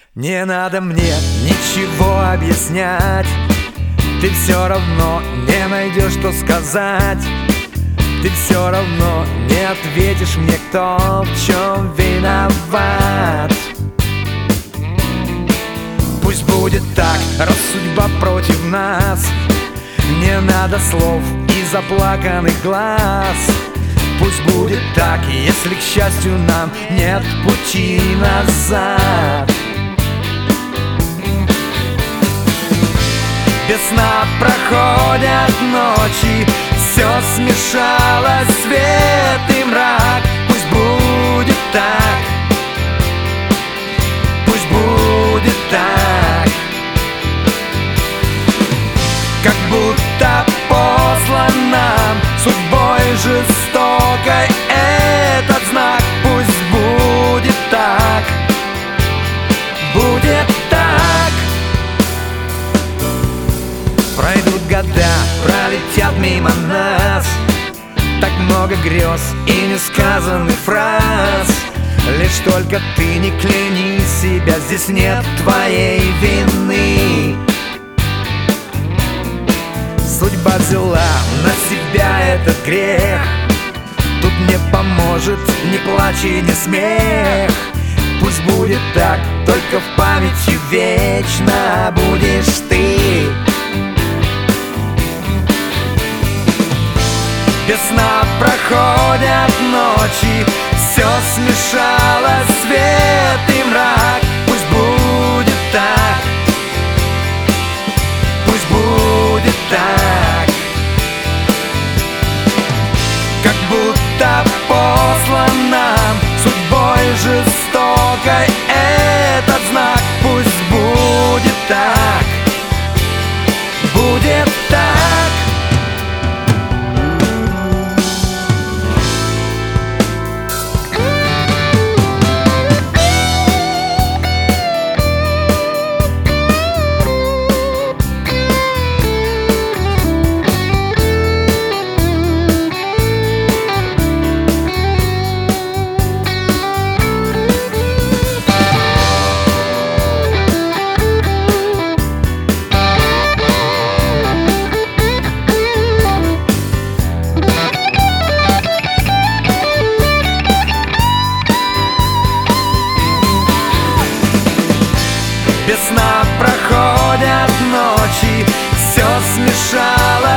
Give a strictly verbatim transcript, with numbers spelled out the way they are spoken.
Не надо мне ничего объяснять, ты все равно не найдешь, что сказать. Ты все равно не ответишь мне, кто в чем виноват. Пусть будет так, раз судьба против нас. Не надо слов и заплаканных глаз. Пусть будет так, если, к счастью, нам нет пути назад. Без сна проходят ночи, все смешалось, свет и мрак. Пусть будет так, пусть будет так. Как будто послан нам судьбой жестокой этот знак. Пусть будет так, будет так. Пройдут года, пролетят мимо нас, так много грез и несказанных фраз. Лишь только ты не кляни себя, здесь нет твоей вины. Судьба взяла на себя этот грех, тут не поможет ни плач и ни смех. Пусть будет так, только в памяти вечно будешь ты. Без сна проходят ночи, все смешалось, свет и мрак. Пусть будет так, пусть будет так. Как будто послан нам судьбой жестокой этот знак. Пусть будет так, будет так. Без сна проходят ночи, все смешалось.